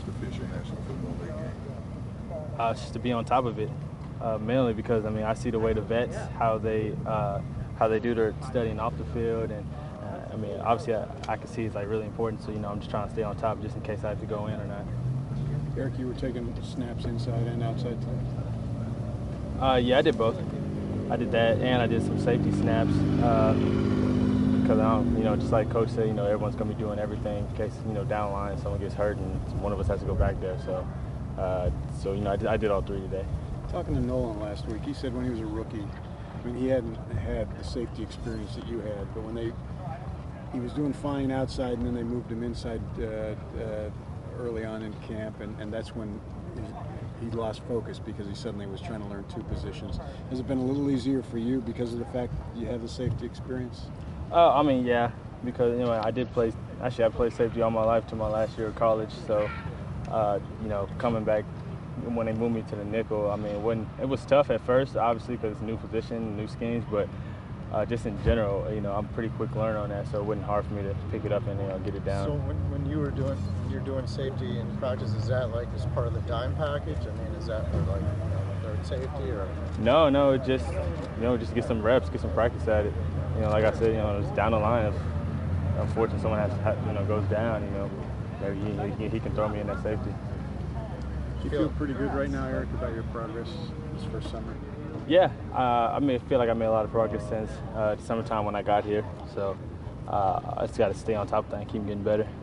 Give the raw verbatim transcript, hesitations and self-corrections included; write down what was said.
to fish a National Football League game? Uh, just to be on top of it, uh, mainly because I mean I see the way the vets how they uh, how they do their studying off the field, and uh, I mean obviously I, I can see it's like really important. So you know I'm just trying to stay on top just in case I have to go in or not. Eric, you were taking snaps inside and outside too? Uh, yeah, I did both. I did that, and I did some safety snaps. Uh, Because I don't, you know, just like Coach said, you know, everyone's gonna be doing everything in case, you know, down the line someone gets hurt and one of us has to go back there. So, uh, so you know, I did, I did all three today. Talking to Nolan last week, he said when he was a rookie, I mean, he hadn't had the safety experience that you had, but when they, he was doing fine outside, and then they moved him inside uh, uh, early on in camp, and, and that's when he, he lost focus because he suddenly was trying to learn two positions. Has it been a little easier for you because of the fact that you have the safety experience? Uh, I mean, yeah, because you know I did play. Actually, I played safety all my life to my last year of college. So, uh, you know, coming back when they moved me to the nickel, I mean, it wasn't. It was tough at first, obviously, because it's a new position, new schemes. But uh, just in general, you know, I'm a pretty quick learner on that, so it wasn't hard for me to pick it up and you know get it down. So when, when you were doing when you're doing safety in practice, is that like as part of the dime package? I mean, is that for like you know, third safety or? No, no, it just you know just get some reps, get some practice at it. You know, like I said, you know, it's down the line. If unfortunately someone has, you know, goes down, you know, maybe he, he, he can throw me in that safety. Do you feel pretty good right now, Eric, about your progress this first summer? Yeah, uh, I mean, I feel like I made a lot of progress since uh, the summertime when I got here. So uh, I just got to stay on top of that and keep getting better.